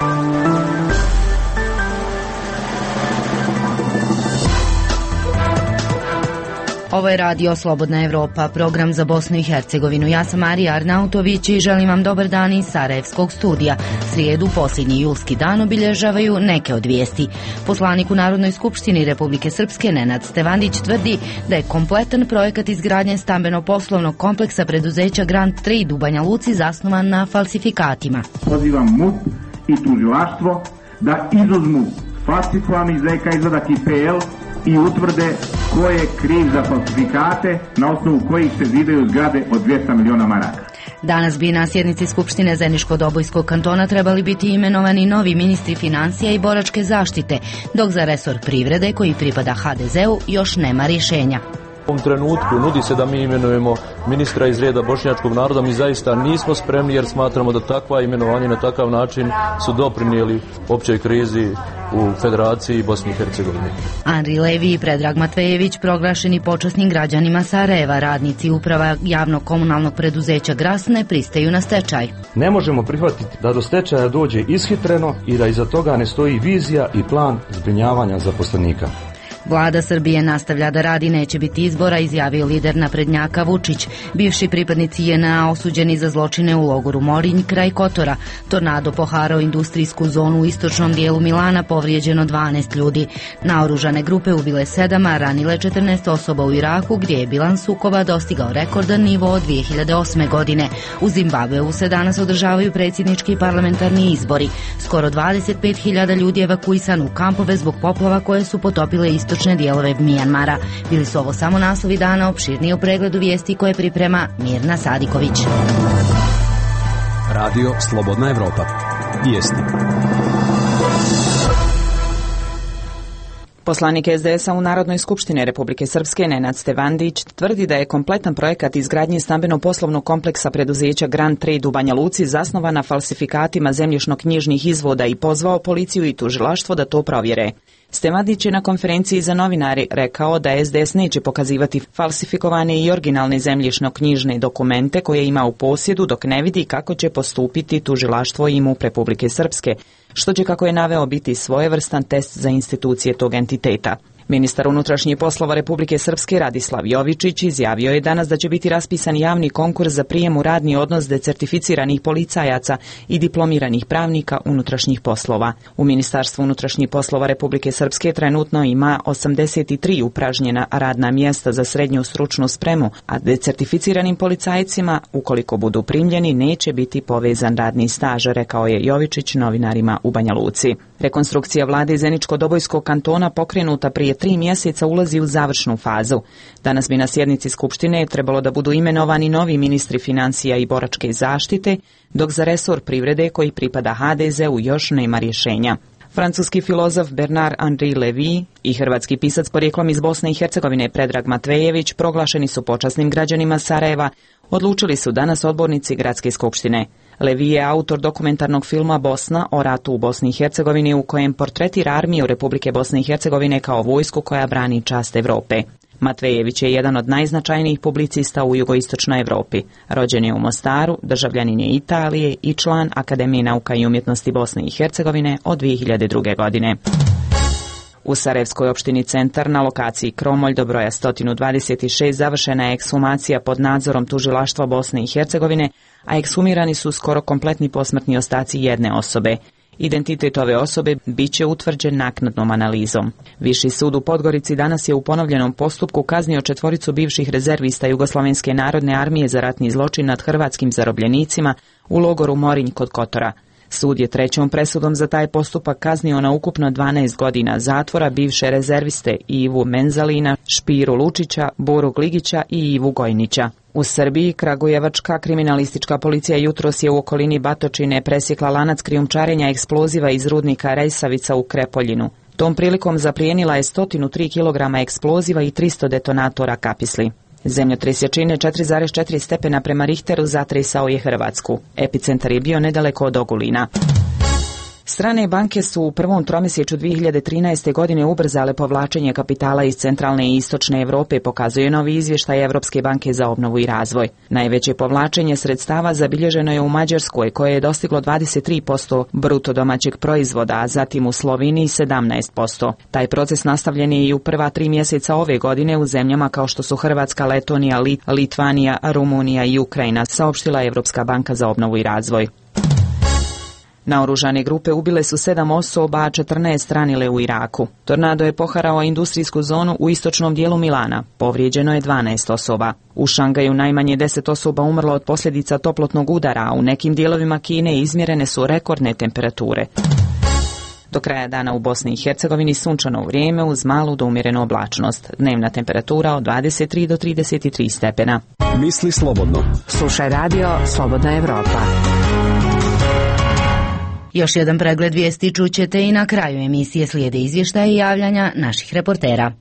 Ovo je radio Slobodna Evropa, program za Bosnu i Hercegovinu. Ja sam Marija Arnautović i želim vam dobar dan iz Sarajevskog studija. Srijedu, posljednji julski dan, obilježavaju neke od vijesti. Poslanik u Narodnoj skupštini Republike Srpske Nenad Stevandić tvrdi da je kompletan projekat izgradnje stambeno-poslovnog kompleksa preduzeća Grand 3 u Banja Luci zasnovan na falsifikatima. Pozivam MUP i tužilaštvo da izuzmu falsifikovani ZK izvadak IPL i utvrde ko je kriv za falsifikate na osnovu kojih se zidaju zgrade od 200 miliona maraka. Danas bi na sjednici Skupštine Zeničko-Dobojskog kantona trebali biti imenovani novi ministri financija i boračke zaštite, dok za resor privrede, koji pripada HDZ-u, još nema rješenja. U ovom trenutku nudi se da mi imenujemo ministra iz reda bošnjačkog naroda. Mi zaista nismo spremni jer smatramo da takva imenovanja na takav način su doprinijeli općoj krizi u Federaciji Bosne i Hercegovine. Andri Levi i Predrag Matvejević proglašeni počasnim građanima Sarajeva. Radnici uprava javnog komunalnog preduzeća Gras ne pristaju na stečaj. Ne možemo prihvatiti da do stečaja dođe ishitreno i da iza toga ne stoji vizija i plan zbrinjavanja zaposlenika. Vlada Srbije nastavlja da radi, neće biti izbora, izjavio lider naprednjaka Vučić. Bivši pripadnici JNA osuđeni za zločine u logoru Morinj kraj Kotora. Tornado poharao industrijsku zonu u istočnom dijelu Milana, povrijeđeno 12 ljudi. Naoružane grupe ubile 7, a ranile 14 osoba u Iraku, gdje je bilans sukoba dostigao rekordan nivo od 2008. godine. U Zimbabveu se danas održavaju predsjednički i parlamentarni izbori. Skoro 25.000 ljudi evakuisan u kampove zbog poplava koje su potopile istočne dijelove Mijanmara. Bili su ovo samo naslovi dana, opširnije u pregledu vijesti koje priprema Mirna Sadiković. Radio Slobodna Evropa. Vijesti. Poslanik SDS-a u Narodnoj skupštini Republike Srpske Nenad Stevandić tvrdi da je kompletan projekat izgradnje stambeno-poslovnog kompleksa preduzeća Grand 3 u Banja Luci zasnovan na falsifikatima zemljišno-knjižnih izvoda i pozvao policiju i tužilaštvo da to provjere. Stevandić je na konferenciji za novinari rekao da SDS neće pokazivati falsifikovane i originalne zemljišno-knjižne dokumente koje ima u posjedu dok ne vidi kako će postupiti tužilaštvo i MUP Republike Srpske, što će, kako je naveo, biti svojevrstan test za institucije tog entiteta. Ministar unutrašnjih poslova Republike Srpske Radislav Jovičić izjavio je danas da će biti raspisan javni konkurs za prijem u radni odnos decertificiranih policajaca i diplomiranih pravnika unutrašnjih poslova. U Ministarstvu unutrašnjih poslova Republike Srpske trenutno ima 83 upražnjena radna mjesta za srednju stručnu spremu, a decertificiranim policajcima, ukoliko budu primljeni, neće biti povezan radni staž, rekao je Jovičić novinarima u Banja Luci. Rekonstrukcija vlade Zeničko-Dobojskog kantona pokrenuta prije 3 mjeseca ulazi u završnu fazu. Danas bi na sjednici Skupštine trebalo da budu imenovani novi ministri financija i boračke zaštite, dok za resor privrede, koji pripada HDZ-u, još nema rješenja. Francuski filozof Bernard-Henri Lévy i hrvatski pisac porijeklom iz Bosne i Hercegovine Predrag Matvejević proglašeni su počasnim građanima Sarajeva, odlučili su danas odbornici Gradske skupštine. Lévy je autor dokumentarnog filma Bosna o ratu u Bosni i Hercegovini, u kojem portretira armiju Republike Bosne i Hercegovine kao vojsku koja brani čast Evrope. Matvejević je jedan od najznačajnijih publicista u jugoistočnoj Evropi. Rođen je u Mostaru, državljanin je Italije i član Akademije nauka i umjetnosti Bosne i Hercegovine od 2002. godine. U Sarajevskoj opštini Centar na lokaciji Kromolj do broja 126 završena je ekshumacija pod nadzorom tužilaštva Bosne i Hercegovine, a ekshumirani su skoro kompletni posmrtni ostaci jedne osobe. Identitet ove osobe bit će utvrđen naknadnom analizom. Viši sud u Podgorici danas je u ponovljenom postupku kaznio 4 bivših rezervista Jugoslovenske narodne armije za ratni zločin nad hrvatskim zarobljenicima u logoru Morinj kod Kotora. Sud je 3. presudom za taj postupak kaznio na ukupno 12 godina zatvora bivše rezerviste Ivu Menzalina, Špiru Lučića, Boru Gligića i Ivu Gojnića. U Srbiji kragujevačka kriminalistička policija jutros je u okolini Batočine presjekla lanac krijumčarenja eksploziva iz rudnika Rejsavica u Krepoljinu. Tom prilikom zaplijenila je 103 kg eksploziva i 300 detonatora kapisli. Zemljotres jačine 4,4 stepena prema Richteru zatresao je Hrvatsku. Epicentar je bio nedaleko od Ogulina. Strane banke su u prvom tromjesečju 2013. godine ubrzale povlačenje kapitala iz centralne i istočne Europe, pokazuje novi izvještaj Evropske banke za obnovu i razvoj. Najveće povlačenje sredstava zabilježeno je u Mađarskoj, koje je dostiglo 23% bruto domaćeg proizvoda, a zatim u Sloveniji 17%. Taj proces nastavljen je i u prva 3 mjeseca ove godine u zemljama kao što su Hrvatska, Letonija, Litvanija, Rumunija i Ukrajina, saopštila Evropska banka za obnovu i razvoj. Naoružane grupe ubile su 7 osoba, a 14 ranile u Iraku. Tornado je poharao industrijsku zonu u istočnom dijelu Milana. Povrijeđeno je 12 osoba. U Šangaju najmanje 10 osoba umrlo od posljedica toplotnog udara, a u nekim dijelovima Kine izmjerene su rekordne temperature. Do kraja dana u Bosni i Hercegovini sunčano vrijeme uz malu do umjerenu oblačnost. Dnevna temperatura od 23 do 33 stepena. Misli slobodno. Slušaj radio Slobodna Evropa. Još jedan pregled vijesti čućete i na kraju emisije, slijede izvještaje i javljanja naših reportera.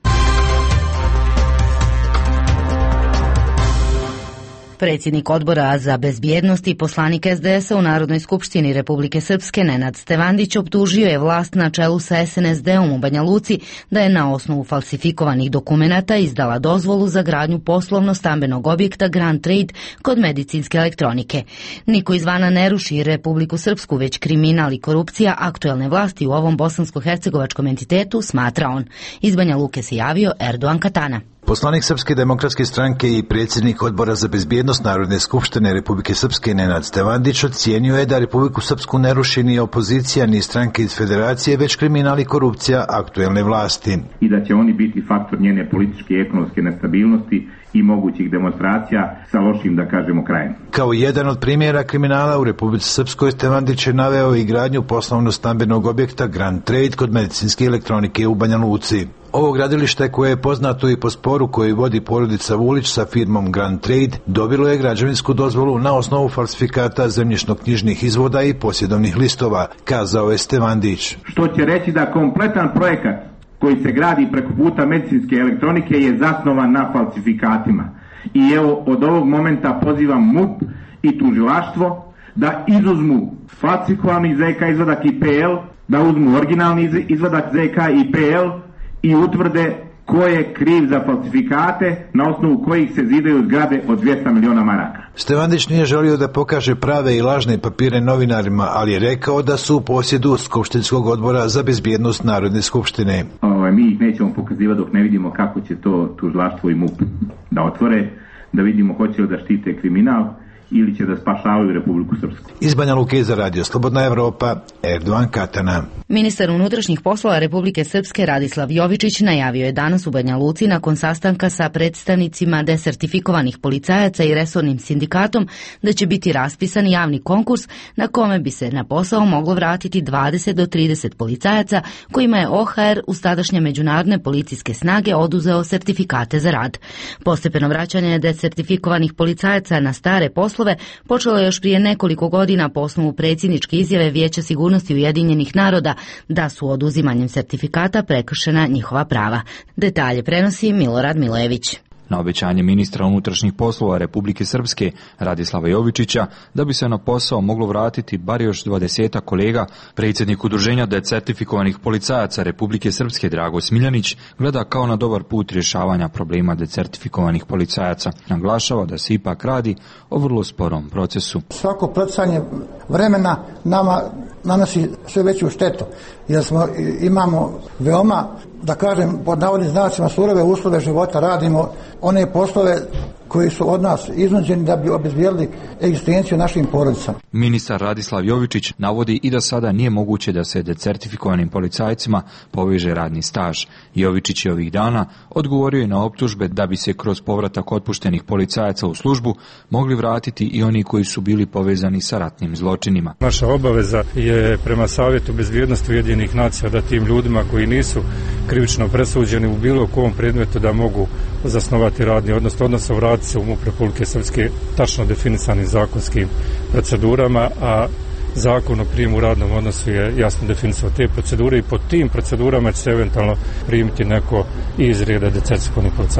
Predsjednik Odbora za bezbjednost i poslanik SDS-a u Narodnoj skupštini Republike Srpske Nenad Stevandić optužio je vlast na čelu sa SNSD-om u Banja Luci da je na osnovu falsifikovanih dokumenata izdala dozvolu za gradnju poslovno-stambenog objekta Grand Trade kod medicinske elektronike. Niko izvana ne ruši Republiku Srpsku, već kriminal i korupcija aktuelne vlasti u ovom bosansko-hercegovačkom entitetu, smatra on. Iz Banja Luke se javio Erdogan Katana. Poslanik Srpske demokratske stranke i predsjednik Odbora za bezbjednost Narodne skupštine Republike Srpske Nenad Stevandić ocijenio je da Republiku Srpsku ne ruši ni opozicija ni stranke iz federacije, već kriminal i korupcija aktuelne vlasti. I da će oni biti faktor njene političke i ekonomske nestabilnosti i mogućih demonstracija sa lošim, da kažemo, krajem. Kao jedan od primjera kriminala u Republici Srpskoj, Stevandić je naveo i gradnju poslovno-stambenog objekta Grand Trade kod medicinske elektronike u Banja Luci. Ovo gradilište, koje je poznato i po sporu koji vodi porodica Vulić sa firmom Grand Trade, dobilo je građevinsku dozvolu na osnovu falsifikata zemljišno-knjižnih izvoda i posjedovnih listova, kazao je Stevandić. Što će reći da kompletan projekat koji se gradi preko puta medicinske elektronike je zasnovan na falsifikatima. I evo, od ovog momenta pozivam MUP i tužilaštvo da izuzmu falsifikovani ZK izvadak IPL, da uzmu originalni izvadak ZK IPL i utvrde ko je kriv za falsifikate na osnovu kojih se zidaju zgrade od 200 miliona maraka. Stevandić nije želio da pokaže prave i lažne papire novinarima, ali je rekao da su u posjedu Skupštinskog odbora za bezbjednost Narodne skupštine. Mi ih nećemo pokazivati dok ne vidimo kako će to tužilaštvo i MUP da otvore, da vidimo hoće li da štite kriminal ili će da spašavaju Republiku Srpsku. Iz Banja Luke za radio Slobodna Evropa, Erdogan Katana. Ministar unutrašnjih poslova Republike Srpske Radislav Jovičić najavio je danas u Banja Luci nakon sastanka sa predstavnicima desertifikovanih policajaca i resornim sindikatom da će biti raspisan javni konkurs na kome bi se na posao moglo vratiti 20 do 30 policajaca kojima je OHR uz tadašnje međunarodne policijske snage oduzeo sertifikate za rad. Postepeno vraćanje desertifikovanih policajaca na stare poslove počelo je još prije nekoliko godina po osnovu predsjedničke izjave Vijeća sigurnosti Ujedinjenih naroda da su oduzimanjem sertifikata prekršena njihova prava. Detalje prenosi Milorad Milojević. Na obećanje ministra unutrašnjih poslova Republike Srpske Radislava Jovičića da bi se na posao moglo vratiti bar još 20 kolega, predsjednik udruženja decertifikovanih policajaca Republike Srpske Drago Smiljanić gleda kao na dobar put rješavanja problema decertifikovanih policajaca. Naglašava da se ipak radi o vrlo sporom procesu. Svako procanje vremena nama nanosi sve veću štetu, jer imamo veoma, da kažem, pod navodnim znacima surove uslove života, radimo one poslove koji su od nas iznuđeni da bi obezbijedili egzistenciju našim porodicama. Ministar Radislav Jovičić navodi i da sada nije moguće da se decertifikovanim policajcima poveže radni staž. Jovičić je ovih dana odgovorio i na optužbe da bi se kroz povratak otpuštenih policajaca u službu mogli vratiti i oni koji su bili povezani sa ratnim zločinima. Naša obaveza je prema Savjetu bezbjednosti Ujedinjenih nacija da tim ljudima koji nisu krivično presuđeni u bilo kom predmetu da mogu zasnovati radni odnosno vratiti se u MUP Republike Srpske tačno definisanim zakonskim procedurama, a Zakon o prijemu u radnom odnosu je jasno definisao te procedure i po tim procedurama će se eventualno primiti neko iz reda decertifikovanih policajaca.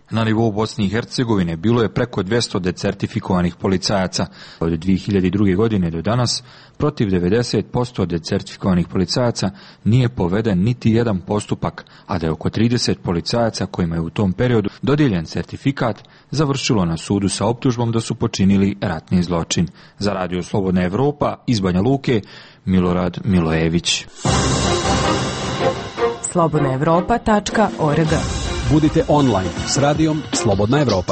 Na nivou Bosne i Hercegovine bilo je preko 200 decertifikovanih policajaca. Od 2002. godine do danas protiv 90% decertifikovanih policajaca nije poveden niti jedan postupak, a da je oko 30 policajaca kojima je u tom periodu dodijeljen certifikat završilo na sudu sa optužbom da su počinili ratni zločin. Za Radio Slobodna Evropa iz Banja Luke, Milorad Milojević. slobodnaevropa.org. Budite online s radijom Slobodna Evropa.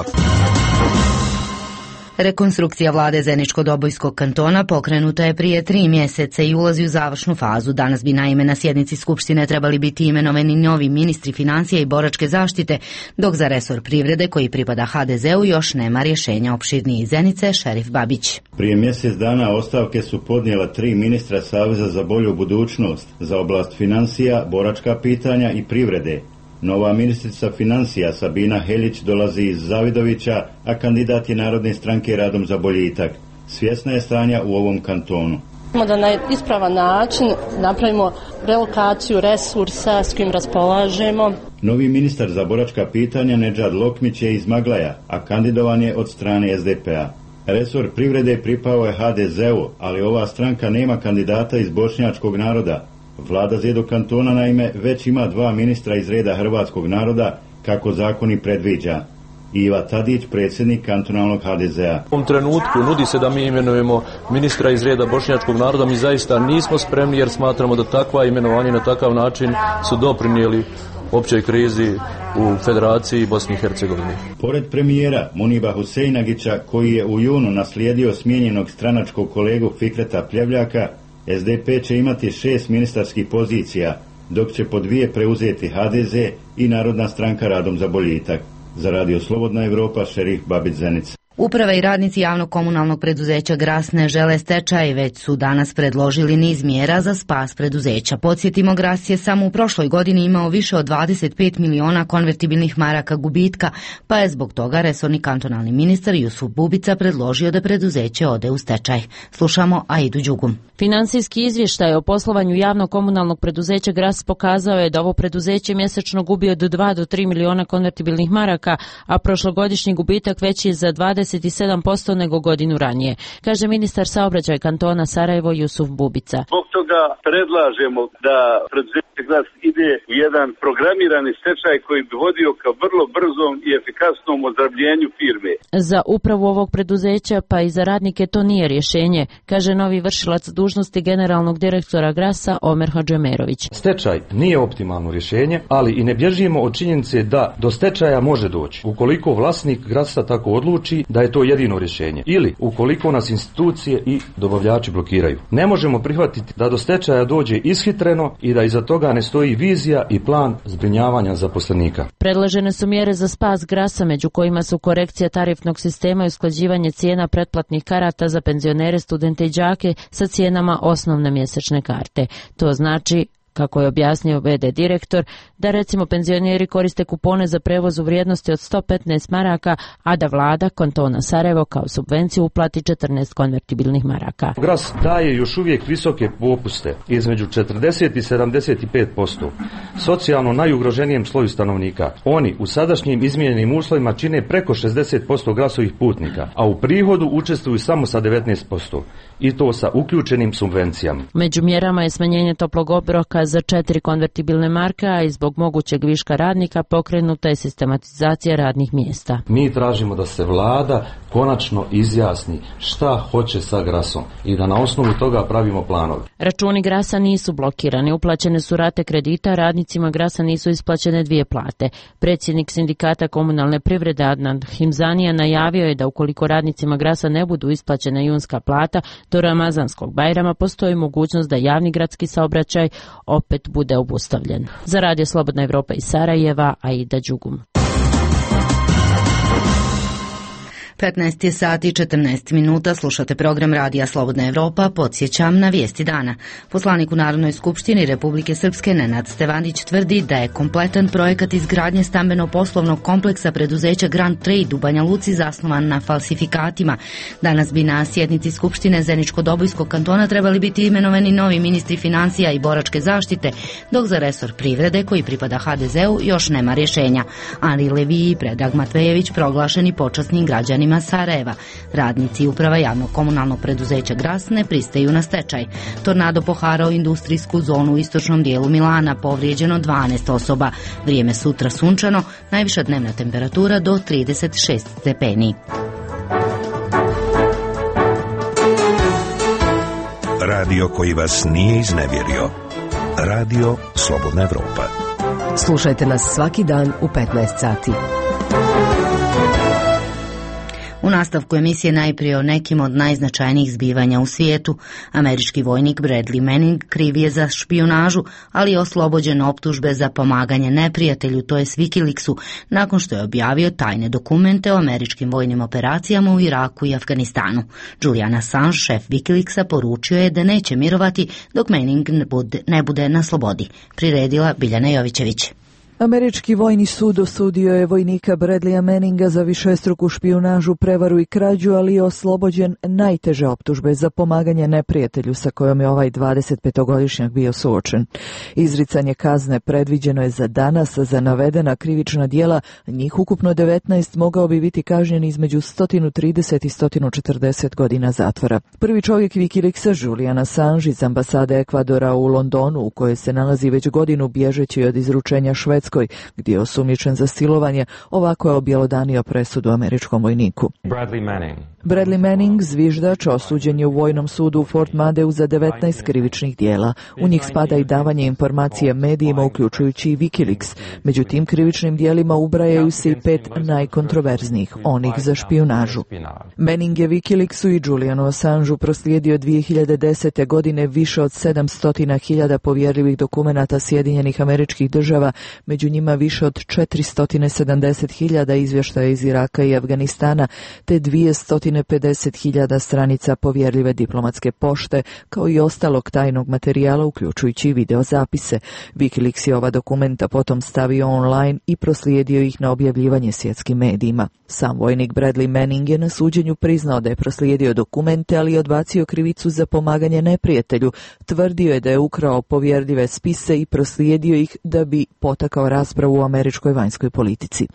Rekonstrukcija vlade Zeničko-Dobojskog kantona pokrenuta je prije 3 mjeseca i ulazi u završnu fazu. Danas bi naime na sjednici Skupštine trebali biti imenovani novi ministri financija i boračke zaštite, dok za resor privrede koji pripada HDZ-u još nema rješenja. Opširniji iz Zenice, Šerif Babić. Prije mjesec dana ostavke su podnijela 3 ministra Saveza za bolju budućnost za oblast financija, boračka pitanja i privrede. Nova ministrica financija Sabina Helić dolazi iz Zavidovića, a kandidat je Narodne stranke Radom za boljitak. Svjesna je stanja u ovom kantonu. Da na ispravan način napravimo relokaciju resursa s kojim raspolažemo. Novi ministar za boračka pitanja Nedžad Lokmić je iz Maglaja, a kandidovan je od strane SDP-a. Resor privrede pripao je HDZ-u, ali ova stranka nema kandidata iz bošnjačkog naroda. Vlada Zedo kantona naime već ima 2 ministra iz reda hrvatskog naroda, kako zakon i predviđa. Iva Tadić, predsjednik kantonalnog HDZ-a. U ovom trenutku nudi se da mi imenujemo ministra iz reda bošnjačkog naroda. Mi zaista nismo spremni jer smatramo da takva imenovanja na takav način su doprinijeli općoj krizi u Federaciji Bosni i Hercegovini. Pored premijera Muniba Husejnagića, koji je u junu naslijedio smijenjenog stranačkog kolegu Fikreta Pljevljaka, SDP će imati 6 ministarskih pozicija, dok će po 2 preuzeti HDZ i Narodna stranka Radom za boljitak. Za Radio Slobodna Evropa, Šerif Babić, Zenica. Uprava i radnici javnog komunalnog preduzeća Gras ne žele stečaj, već su danas predložili niz mjera za spas preduzeća. Podsjetimo, Gras je samo u prošloj godini imao više od 25 miliona konvertibilnih maraka gubitka, pa je zbog toga resorni kantonalni ministar Jusuf Bubica predložio da preduzeće ode u stečaj. Slušamo Aidu Đugum. Finansijski izvještaj o poslovanju javnog komunalnog preduzeća Gras pokazao je da ovo preduzeće mjesečno gubi od 2 do 3 miliona konvertibilnih maraka, a prošlogodišnji gubitak veći je za 27% nego godinu ranije, kaže ministar saobraćaja kantona Sarajevo Jusuf Bubica. Zbog toga predlažemo da preduzeće Gras ide u jedan programirani stečaj koji bi vodio ka vrlo brzom i efikasnom ozdravljenju firme. Za upravu ovog preduzeća pa i za radnike to nije rješenje, kaže novi vršilac dužnosti generalnog direktora Grasa Omer Hadžemerović. Stečaj nije optimalno rješenje, ali i ne bježimo od činjenice da do stečaja može doći ukoliko vlasnik Grasa tako odluči da je to jedino rješenje ili ukoliko nas institucije i dobavljači blokiraju. Ne možemo prihvatiti da do stečaja dođe ishitreno i da iza toga ne stoji vizija i plan zbrinjavanja zaposlenika. Predložene su mjere za spas Grasa, među kojima su korekcija tarifnog sistema i usklađivanje cijena pretplatnih karata za penzionere, studente i đake sa cijenama osnovne mjesečne karte. To znači, kako je objasnio VD direktor, da recimo penzioneri koriste kupone za prevoz u vrijednosti od 115 maraka, a da vlada kantona Sarajevo kao subvenciju uplati 14 konvertibilnih maraka. Gras daje još uvijek visoke popuste, između 40 i 75%, socijalno najugroženijem sloju stanovnika. Oni u sadašnjim izmijenjenim uslovima čine preko 60% Grasovih putnika, a u prihodu učestvuju samo sa 19%, i to sa uključenim subvencijama. Među mjerama je smanjenje toplog obroka za 4 konvertibilne marke, a i zbog mogućeg viška radnika pokrenuta je sistematizacija radnih mjesta. Mi tražimo da se vlada konačno izjasni šta hoće sa Grasom i da na osnovu toga pravimo planove. Računi Grasa nisu blokirani, uplaćene su rate kredita, radnicima Grasa nisu isplaćene 2 plate. Predsjednik sindikata komunalne privrede Adnan Himzanija najavio je da ukoliko radnicima Grasa ne budu isplaćena junska plata, do Ramazanskog Bajrama postoji mogućnost da javni gradski saobraćaj opet bude obustavljen. Za Radio Slobodna Evropa iz Sarajeva, Aida Đugum. 15 je sati i 14 minuta, slušate program Radija Slobodna Evropa, podsjećam na vijesti dana. Poslanik u Narodnoj skupštini Republike Srpske Nenad Stevanić tvrdi da je kompletan projekat izgradnje stambeno-poslovnog kompleksa preduzeća Grand Trade u Banja Luci zasnovan na falsifikatima. Danas bi na sjednici Skupštine Zeničko-Dobojskog kantona trebali biti imenovani novi ministri financija i boračke zaštite, dok za resor privrede, koji pripada HDZ-u, još nema rješenja. Ani Leviji i Predrag Matvejević proglašeni počasnim građanima Sarajeva. Radnici uprava javnog komunalnog preduzeća Gras ne pristaju na stečaj. Tornado poharao industrijsku zonu u istočnom dijelu Milana, povrijeđeno 12 osoba. Vrijeme sutra sunčano, najviša dnevna temperatura do 36 stepeni. Radio koji vas nije iznevjerio. Radio Slobodna Evropa. Slušajte nas svaki dan u 15 sati. U nastavku emisije najprije o nekim od najznačajnijih zbivanja u svijetu. Američki vojnik Bradley Manning kriv je za špijunažu, ali je oslobođen optužbe za pomaganje neprijatelju, to je Wikileaksu, nakon što je objavio tajne dokumente o američkim vojnim operacijama u Iraku i Afganistanu. Julian Assange, šef Wikileaksa, poručio je da neće mirovati dok Manning ne bude na slobodi. Priredila Biljana Jovićević. Američki vojni sud osudio je vojnika Bradleya Manninga za višestruku špijunažu, prevaru i krađu, ali je oslobođen najteže optužbe za pomaganje neprijatelju sa kojom je ovaj 25-godišnjak bio suočen. Izricanje kazne predviđeno je za danas. Za navedena krivična djela, njih ukupno 19, mogao bi biti kažnjen između 130 i 140 godina zatvora. Prvi čovjek Wikileaksa, Julian Assange iz ambasade Ekvadora u Londonu, u kojoj se nalazi već godinu bježeći od izručenja Švedskoj, gdje je osumnjičen za silovanje, ovako je objelodanio presudu američkom vojniku. Bradley Manning, zviždač, osuđen je u vojnom sudu u Fort Madeu za 19 krivičnih djela. U njih spada i davanje informacije medijima, uključujući i Wikileaks. Među tim krivičnim djelima ubrajaju se i 5 najkontroverznijih, onih za špijunažu. Manning je Wikileaksu i Julianu Assangeu proslijedio 2010. godine više od 700.000 povjerljivih dokumenata Sjedinjenih Američkih Država, među njima više od 470.000 izvještaja iz Iraka i Afganistana, te 250.000 stranica povjerljive diplomatske pošte, kao i ostalog tajnog materijala, uključujući videozapise. Wikileaks je ova dokumenta potom stavio online i proslijedio ih na objavljivanje svjetskim medijima. Sam vojnik Bradley Manning je na suđenju priznao da je proslijedio dokumente, ali je odbacio krivicu za pomaganje neprijatelju. Tvrdio je da je ukrao povjerljive spise i proslijedio ih da bi potakao raspravu u američkoj vanjskoj politici.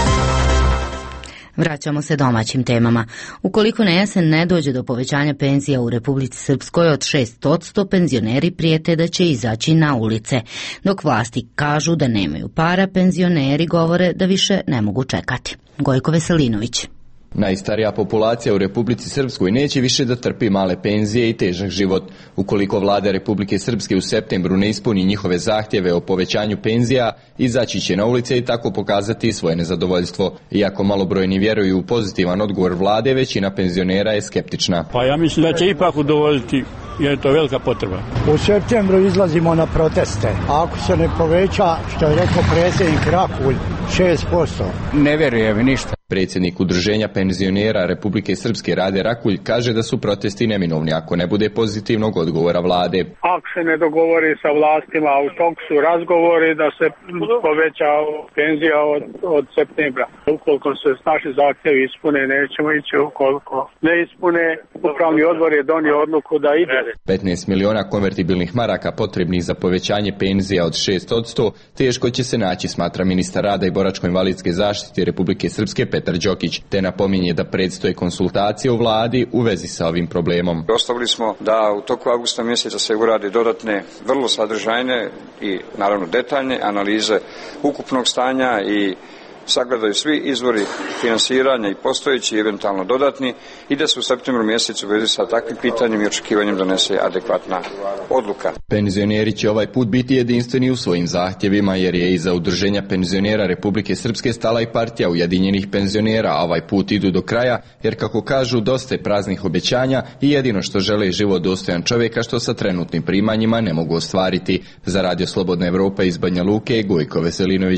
Vraćamo se domaćim temama. Ukoliko na jesen ne dođe do povećanja penzija u Republici Srpskoj od 6%, penzioneri prijete da će izaći na ulice. Dok vlasti kažu da nemaju para, penzioneri govore da više ne mogu čekati. Gojko Veselinović. Najstarija populacija u Republici Srpskoj neće više da trpi male penzije i težak život. Ukoliko vlada Republike Srpske u septembru ne ispuni njihove zahtjeve o povećanju penzija, izaći će na ulice i tako pokazati svoje nezadovoljstvo. Iako malobrojni vjeruju u pozitivan odgovor vlade, većina penzionera je skeptična. Pa ja mislim da će ipak udovoljiti, jer je to velika potreba. U septembru izlazimo na proteste. A ako se ne poveća, što je rekao predsjednik Rakulj, 6%. Ne vjerujem ništa. Predsjednik Udruženja penzionera Republike Srpske Rade Rakulj kaže da su protesti neminovni ako ne bude pozitivnog odgovora vlade. Ako se ne dogovori sa vlastima, u toku su razgovori da se poveća penzija od septembra. Ukoliko se naši zahtjevi ispune, nećemo ići. Ukoliko ne ispune, upravni odbor je donio odluku da ide. 15 miliona konvertibilnih maraka potrebnih za povećanje penzija od 6%, teško će se naći, smatra ministar rada i boračko-invalidske zaštite Republike Srpske Petar Đokić, te napominje da predstoje konsultacije u vladi u vezi sa ovim problemom. Ostavili smo da u toku avgusta mjeseca se urade dodatne, vrlo sadržajne i naravno detaljne analize ukupnog stanja i sagledaju svi izvori finansiranja i postojeći, eventualno dodatni, i da se u septembru mjesecu u vezi sa takvim pitanjem i očekivanjem donese adekvatna odluka. Penzioneri će ovaj put biti jedinstveni u svojim zahtjevima, jer je iza Udruženja penzionera Republike Srpske stala i partija Ujedinjenih penzionera, a ovaj put idu do kraja, jer kako kažu, dosta je praznih obećanja i jedino što žele je život dostojan čovjeka, što sa trenutnim primanjima ne mogu ostvariti. Za Radio Slobodna Evropa iz Banja Luke, Gojko Veselinović.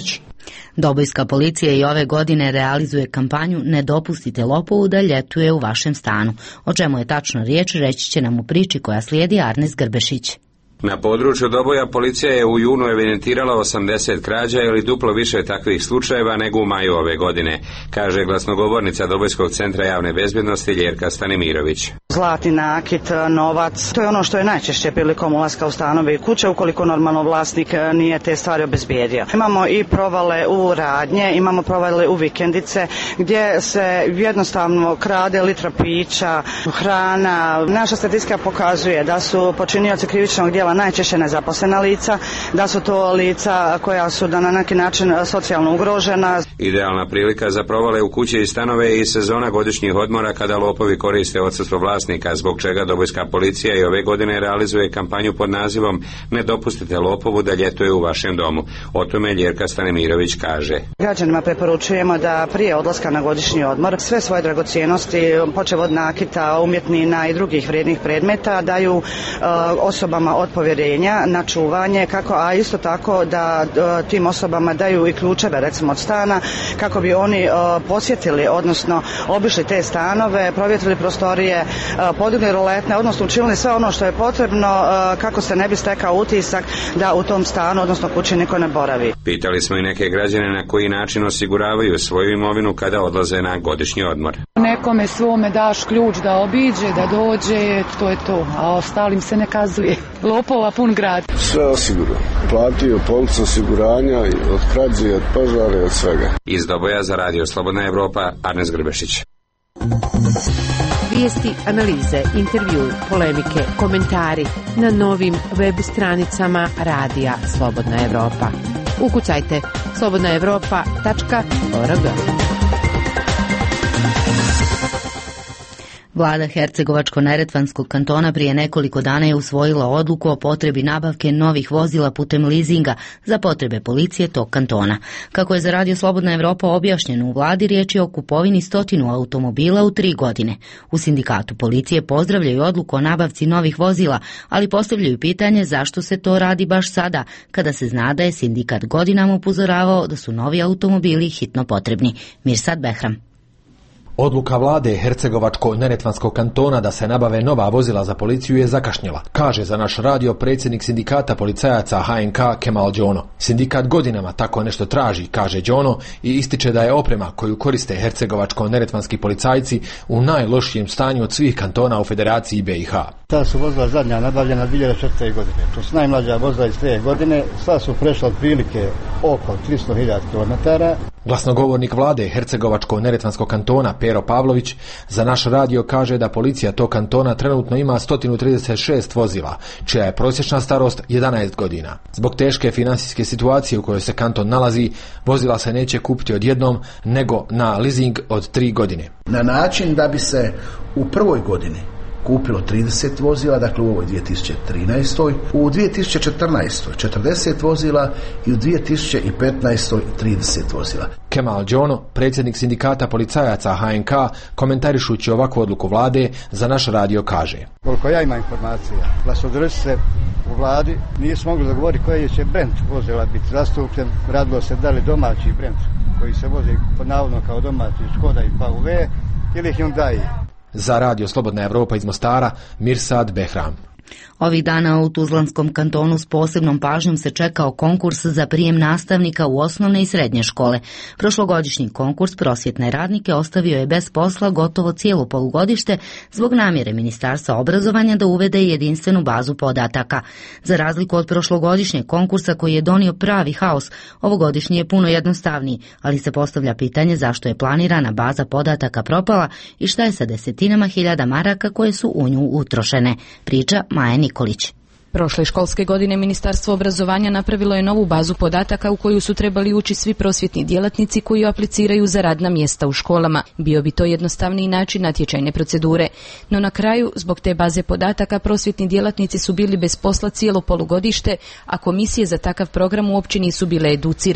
Dobojska policija i ove godine realizuje kampanju Ne dopustite lopovu da ljetuje u vašem stanu. O čemu je tačno riječ, reći će nam u priči koja slijedi Arnes Grbešić. Na području Doboja policija je u junu evidentirala 80 krađa ili duplo više takvih slučajeva nego u maju ove godine, kaže glasnogovornica Dobojskog centra javne bezbjednosti Ljerka Stanimirović. Zlatni nakit, novac, to je ono što je najčešće prilikom ulaska u stanove i kuće ukoliko normalno vlasnik nije te stvari obezbijedio. Imamo i provale u radnje, imamo provale u vikendice gdje se jednostavno krade litra pića, hrana. Naša statistika pokazuje da su počinioci krivičnog djela najčešće nezaposlena lica, da su to lica koja su na neki način socijalno ugrožena. Idealna prilika za provale u kuće i stanove i sezona godišnjih odmora kada lopovi koriste odsustvo vlasnika, zbog čega Dobojska policija i ove godine realizuje kampanju pod nazivom Ne dopustite lopovu da ljetuje u vašem domu. O tome Ljerka Stanimirović kaže. Građanima preporučujemo da prije odlaska na godišnji odmor sve svoje dragocjenosti, počev od nakita, umjetnina i drugih vrijednih predmeta daju osobama od povjerenja na čuvanje, a isto tako da tim osobama daju i ključeve recimo od stana kako bi oni posjetili, odnosno obišli te stanove, provjetrili prostorije, podigli roletne, odnosno učinili sve ono što je potrebno kako se ne bi stekao utisak da u tom stanu, odnosno kući niko ne boravi. Pitali smo i neke građane na koji način osiguravaju svoju imovinu kada odlaze na godišnji odmor. Nekome svome daš ključ da obiđe, da dođe, to je to, a ostalim se ne kazuje. Lopova pun grad. Sve osigurano. Platio policu osiguranja od krađe, od požara, od svega. Iz Doboja za Radio Slobodna Evropa, Arnes Grbešić. Vijesti, analize, intervju, polemike, komentari na novim web stranicama Radija Slobodna Evropa. Ukucajte slobodnaevropa.org. Vlada Hercegovačko-neretvanskog kantona prije nekoliko dana je usvojila odluku o potrebi nabavke novih vozila putem leasinga za potrebe policije tog kantona. Kako je za Radio Slobodna Evropa objašnjeno u vladi, riječ je o kupovini 100 automobila u 3 godine. U sindikatu policije pozdravljaju odluku o nabavci novih vozila, ali postavljaju pitanje zašto se to radi baš sada, kada se zna da je sindikat godinama upozoravao da su novi automobili hitno potrebni. Mirsad Behram. Odluka vlade Hercegovačko-neretvanskog kantona da se nabave nova vozila za policiju je zakašnjela, kaže za naš radio predsjednik sindikata policajaca HNK Kemal Đono. Sindikat godinama tako nešto traži, kaže Đono, i ističe da je oprema koju koriste hercegovačko-neretvanski policajci u najlošijem stanju od svih kantona u Federaciji BiH. Ta su vozila zadnja nabavljena 2004. godine. To su najmlađa vozila iz te godine. Sva su prešla otprilike oko 300.000 km. Glasnogovornik vlade Hercegovačko-neretvanskog kantona Pero Pavlović za naš radio kaže da policija tog kantona trenutno ima 136 vozila, čija je prosječna starost 11 godina. Zbog teške financijske situacije u kojoj se kanton nalazi, vozila se neće kupiti odjednom, nego na leasing od 3 godine. Na način da bi se u prvoj godini kupilo 30 vozila, dakle u ovoj 2013. U 2014. 40 vozila i u 2015. 30 vozila. Kemal Đono, predsjednik sindikata policajaca HNK, komentarišući ovakvu odluku vlade, za naš radio kaže. Koliko ja imam informacija, glasodržce u vladi nisu mogli dogovoriti koji će brend vozila biti zastupljen. Radilo se da li domaći brend koji se vozi pod navodno kao domaći Škoda i PAUV ili Hyundai. Za Radio Slobodna Evropa iz Mostara, Mirsad Behram. Ovih dana u Tuzlanskom kantonu s posebnom pažnjom se čekao konkurs za prijem nastavnika u osnovne i srednje škole. Prošlogodišnji konkurs prosvjetne radnike ostavio je bez posla gotovo cijelo polugodište zbog namjere Ministarstva obrazovanja da uvede jedinstvenu bazu podataka. Za razliku od prošlogodišnjeg konkursa koji je donio pravi haos, ovogodišnji je puno jednostavniji, ali se postavlja pitanje zašto je planirana baza podataka propala i šta je sa desetinama hiljada maraka koje su u nju utrošene. Priča Maja Nikolić. Prošle školske godine Ministarstvo obrazovanja napravilo je novu bazu podataka u koju su trebali ući svi prosvjetni djelatnici koji apliciraju za radna mjesta u školama. Bio bi to jednostavniji način natječajne procedure. No na kraju, zbog te baze podataka, prosvjetni djelatnici su bili bez posla cijelo polugodište, a komisije za takav program uopće nisu bile educirane.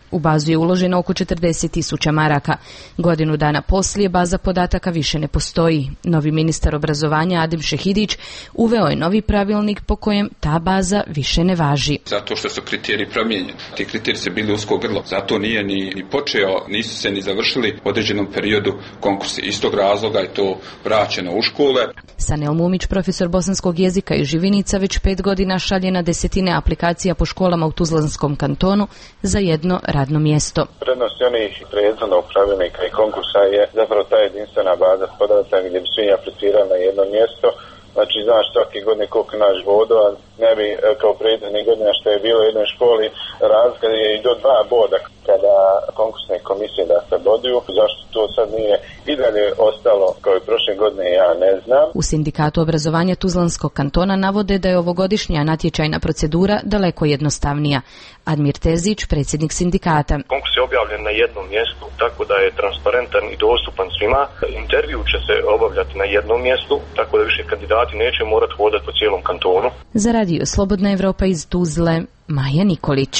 U bazu je uloženo oko 40.000 maraka. Godinu dana poslije baza podataka više ne postoji. Novi ministar obrazovanja Adem Šehidić uveo je novi pravilnik po kojem ta baza više ne važi. Zato što su kriteriji promijenjeni. Ti kriteriji su bili usko grlo. Zato nije ni počeo, nisu se ni završili u određenom periodu konkursi. Iz tog razloga je to vraćeno u škole. Sanel Mumić, profesor bosanskog jezika i Živinica, već 5 godina šalje na desetine aplikacija po školama u Tuzlanskom kantonu za jedno radno mjesto. Prednost onih prethodnog pravilnika i konkursa je zapravo ta jedinstvena baza podataka gdje bi svi aplicirali na jedno mjesto. Znači, znaš svake godine koliko naš bodova, ne bi kao prethodnih godina što je bilo u jednoj školi razlika je i do 2 boda kada konkursne komisije da se boduju. Zašto to sad nije i dalje ostalo kao i prošle godine, ja ne znam. U Sindikatu obrazovanja Tuzlanskog kantona navode da je ovogodišnja natječajna procedura daleko jednostavnija. Admir Terzić, predsjednik sindikata. Konkurs je objavljen na jednom mjestu, tako da je transparentan i dostupan svima. Intervju će se obavljati na jednom mjestu, tako da više kandidati neće morati hodati po cijelom kantonu. Za radio Slobodna Evropa iz Tuzle, Maja Nikolić.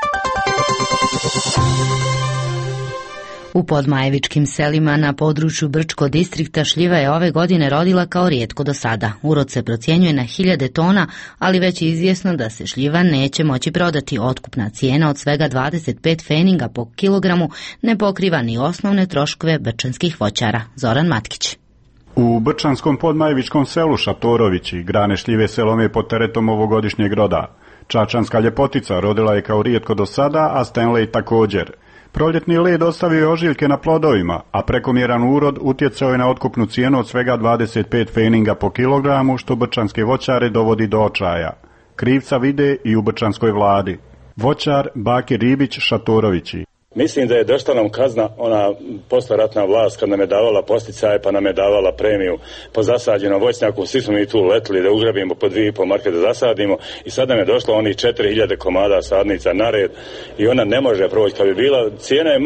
U podmajevičkim selima na području Brčko distrikta šljiva je ove godine rodila kao rijetko do sada. Urod se procjenjuje na 1000 tona, ali već je izvjesno da se šljiva neće moći prodati. Otkupna cijena od svega 25 feninga po kilogramu ne pokriva ni osnovne troškove brčanskih voćara. Zoran Matkić. U brčanskom podmajevičkom selu Šatorovići grane šljive se lome pod teretom ovogodišnjeg roda. Čačanska ljepotica rodila je kao rijetko do sada, a Stanley također. Proljetni led ostavio je ožiljke na plodovima, a prekomjeran urod utjecao je na otkupnu cijenu od svega 25 feninga po kilogramu, što brčanske voćare dovodi do očaja. Krivca vide i u brčanskoj vladi. Voćar Bakir Ribić, Šatorovići. Mislim da je došla nam kazna ona posleratna vlast kad nam je davala posticaje pa nam je davala premiju po zasađenom voćnjaku. Svi smo mi tu letili da ugrabimo po 2,5 marke da zasadimo i sad nam je došlo onih 4000 komada sadnica na red i ona ne može proći. Kad bi bila cijena je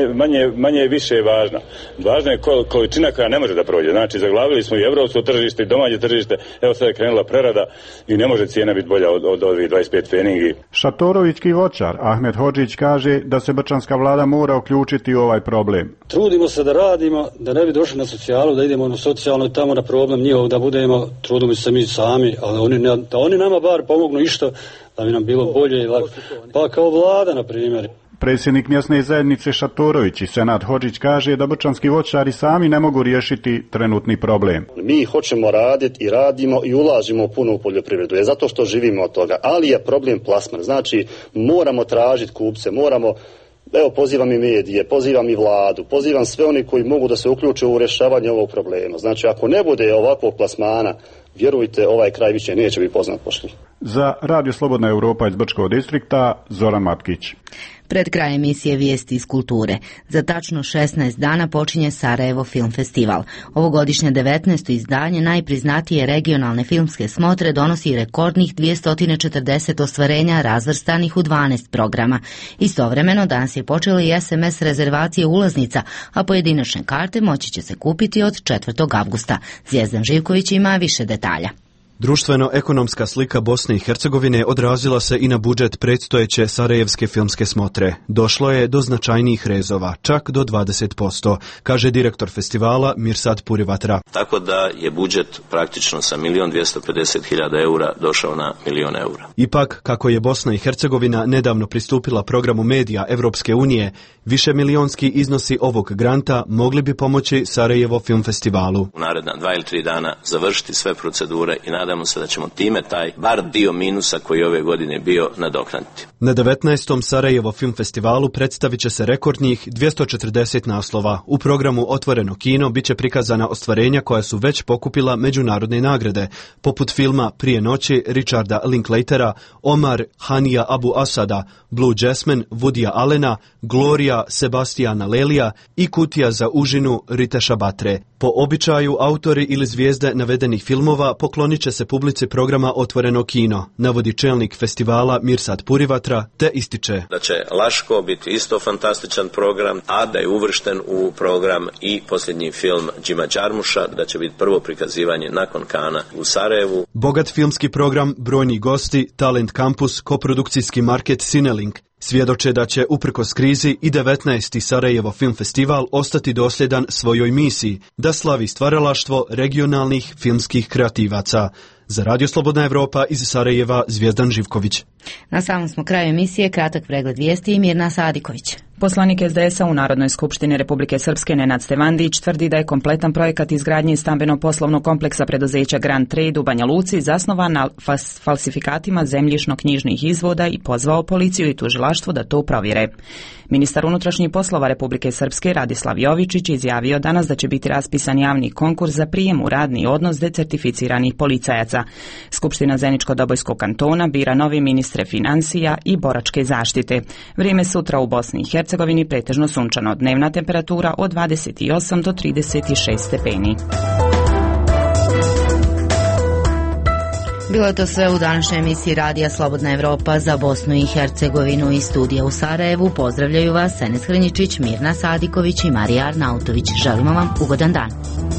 manje je više važna. Važna je količina koja ne može da prođe. Znači zaglavili smo i evropsko tržište i domaće tržište. Evo sad je krenula prerada i ne može cijena biti bolja od ovih 25 feningi. Šatorovićki voćar Ahmed Hodžić kaže da se brčanska vlada mora uključiti u ovaj problem. Trudimo se da radimo, da ne bi došli na socijalu, da idemo na socijalno i tamo na problem njihov, da budemo, trudimo se mi sami, ali da oni nama bar pomognu išto, da bi nam bilo bolje i lako. Pa kao vlada, na primjer. Predsjednik mjesne zajednice Šatorović i Senad Hodžić kaže da brčanski voćari sami ne mogu riješiti trenutni problem. Mi hoćemo raditi i radimo i ulažimo puno u poljoprivredu, je zato što živimo od toga, ali je problem plasman. Znači, moramo tražiti kupce, evo, pozivam i medije, pozivam i vladu, pozivam sve oni koji mogu da se uključe u rješavanje ovog problema. Znači, ako ne bude ovakvog plasmana, vjerujte, ovaj kraj više neće biti poznat pošli. Za Radio Slobodna Evropa iz Brčkog distrikta, Zoran Matkić. Pred kraj emisije Vijesti iz kulture. Za tačno 16 dana počinje Sarajevo Film Festival. Ovogodišnje 19. izdanje najpriznatije regionalne filmske smotre donosi rekordnih 240 ostvarenja razvrstanih u 12 programa. Istovremeno danas je počela i SMS rezervacije ulaznica, a pojedinačne karte moći će se kupiti od 4. avgusta. Zvijezdan Živković ima više detalja. Društveno-ekonomska slika Bosne i Hercegovine odrazila se i na budžet predstojeće Sarajevske filmske smotre. Došlo je do značajnijih rezova, čak do 20%, kaže direktor festivala Mirsad Purivatra. Tako da je budžet praktično sa 1.250.000 eura došao na 1.000.000 eura. Ipak, kako je Bosna i Hercegovina nedavno pristupila programu medija Evropske unije, višemilijonski iznosi ovog granta mogli bi pomoći Sarajevo Film Festivalu. U naredna 2 ili 3 dana završiti sve procedure i nadamo se da ćemo time taj bar dio minusa koji ove godine bio nadoknaditi. Na 19. Sarajevo Film Festivalu predstavit će se rekordnih 240 naslova. U programu Otvoreno kino biće prikazana ostvarenja koja su već pokupila međunarodne nagrade, poput filma Prije noći Richarda Linklatera, Omar Hanija Abu Asada, Blue Jasmine Woodya Allena, Gloria Sebastiana Lelija i Kutija za užinu Riteša Batre. Po običaju, autori ili zvijezde navedenih filmova poklonit će se publici programa Otvoreno kino, navodi čelnik festivala Mirsad Purivatra, te ističe da će Laško biti isto fantastičan program, a da je uvršten u program i posljednji film Džima Đarmuša, da će biti prvo prikazivanje nakon Kana u Sarajevu. Bogat filmski program, brojni gosti, Talent Campus, koprodukcijski market Cinelink Svjedoče da će uprkos krizi i 19. Sarajevo Film Festival ostati dosljedan svojoj misiji da slavi stvaralaštvo regionalnih filmskih kreativaca. Za Radio Slobodna Evropa iz Sarajeva Zvijezdan Živković. Na samom smo kraju emisije, kratak pregled vijesti i Mirna Sadiković. Poslanik SDS-a u Narodnoj skupštini Republike Srpske Nenad Stevandić tvrdi da je kompletan projekat izgradnje stambeno-poslovnog kompleksa preduzeća Grand Trade u Banja Luci zasnovan na falsifikatima zemljišno-knjižnih izvoda i pozvao policiju i tužilaštvo da to provjere. Ministar unutrašnjih poslova Republike Srpske Radislav Jovičić izjavio danas da će biti raspisan javni konkurs za prijem u radni odnos decertificiranih policajaca. Skupština Zeničko-Dobojskog kantona bira novi ministre financija i boračke zaštite. Vrijeme sutra u Bosni i Hercegovini pretežno sunčano, dnevna temperatura od 28 do 36 stepeni. Bilo je to sve u današnjoj emisiji Radija Slobodna Evropa za Bosnu i Hercegovinu. Iz studija u Sarajevu pozdravljaju vas Enes Hrnjičić, Mirna Sadiković i Marija Arnautović. Želimo vam ugodan dan.